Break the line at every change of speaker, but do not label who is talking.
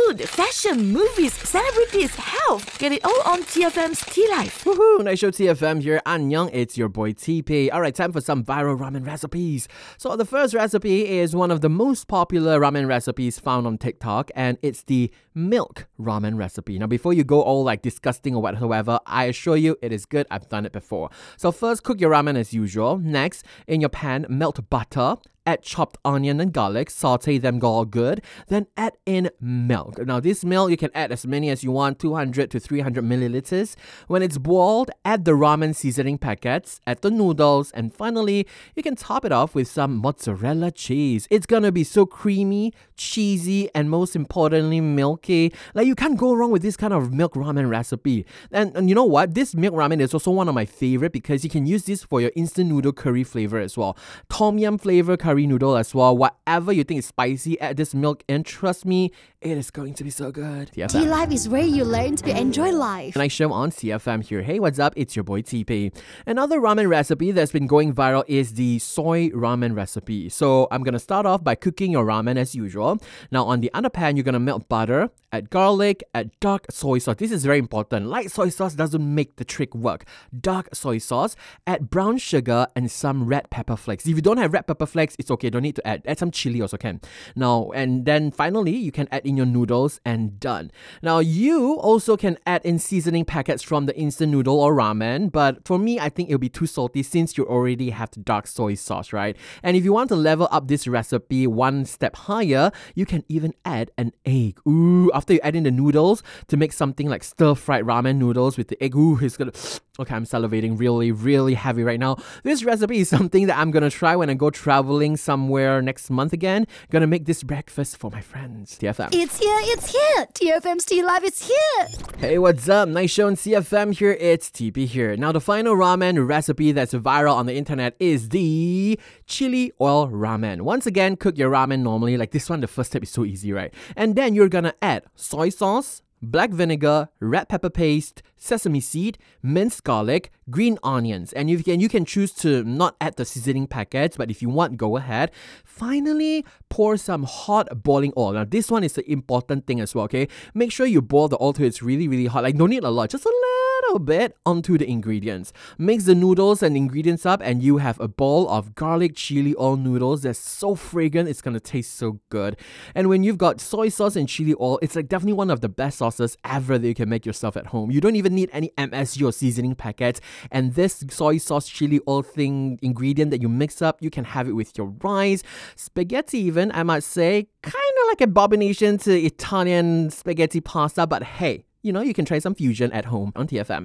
food, fashion, movies, celebrities, health. Get it all on TFM's T-Life.
Woohoo! Nice show TFM here. Annyeong, it's your boy TP. Alright, time for some viral ramen recipes. So the first recipe is one of the most popular ramen recipes found on TikTok, and it's the milk ramen recipe. Now, before you go all like disgusting or whatsoever, I assure you it is good. I've done it before. So first, cook your ramen as usual. Next, in your pan, melt butter. Add chopped onion and garlic, saute them all good, then add in milk. Now this milk, you can add as many as you want, 200 to 300 milliliters. When it's boiled, add the ramen seasoning packets, add the noodles, and finally, you can top it off with some mozzarella cheese. It's gonna be so creamy, cheesy, and most importantly, milky. Like, you can't go wrong with this kind of milk ramen recipe. And you know what? This milk ramen is also one of my favorite because you can use this for your instant noodle curry flavor as well. Tom yum flavor curry noodle as well. Whatever you think is spicy, add this milk and trust me, it is going to be so good.
T-Life is where you learn to enjoy life.
Nice show on CFM here. Hey, what's up? It's your boy TP. Another ramen recipe that's been going viral is the soy ramen recipe. So I'm gonna start off by cooking your ramen as usual. Now on the other pan, you're gonna melt butter, add garlic, add dark soy sauce. This is very important. Light soy sauce doesn't make the trick work. Dark soy sauce, add brown sugar and some red pepper flakes. If you don't have red pepper flakes, it's okay. Don't need to add. Add some chili also can. Now, and then finally, you can add in your noodles and done. Now, you also can add in seasoning packets from the instant noodle or ramen, but for me, I think it'll be too salty since you already have the dark soy sauce, right? And if you want to level up this recipe one step higher, you can even add an egg. Ooh, after you add in the noodles to make something like stir-fried ramen noodles with the egg. Ooh, it's gonna... Okay, I'm salivating really, really heavy right now. This recipe is something that I'm gonna try when I go traveling somewhere next month again. Gonna make this breakfast for my friends. TFM.
It's here. TFM's T-Life is here.
Hey, what's up? Nice show on CFM here. It's TP here. Now, the final ramen recipe that's viral on the internet is the chili oil ramen. Once again, cook your ramen normally. Like this one, the first step is so easy, right? And then you're gonna add soy sauce, black vinegar, red pepper paste, sesame seed, minced garlic, green onions. And you can choose to not add the seasoning packets, but if you want, go ahead. Finally, pour some hot boiling oil. Now, this one is the important thing as well, okay? Make sure you boil the oil till it's really, really hot. Like, don't need a lot, just a little bit onto the ingredients. Mix the noodles and ingredients up, and you have a bowl of garlic chili oil noodles that's so fragrant, it's gonna taste so good. And when you've got soy sauce and chili oil, it's like definitely one of the best sauces ever that you can make yourself at home. You don't even need any MSG or seasoning packets, and this soy sauce chili oil ingredient that you mix up, you can have it with your rice, spaghetti even, I might say, kind of like a abomination to Italian spaghetti pasta, but hey, you know, you can try some fusion at home on TFM.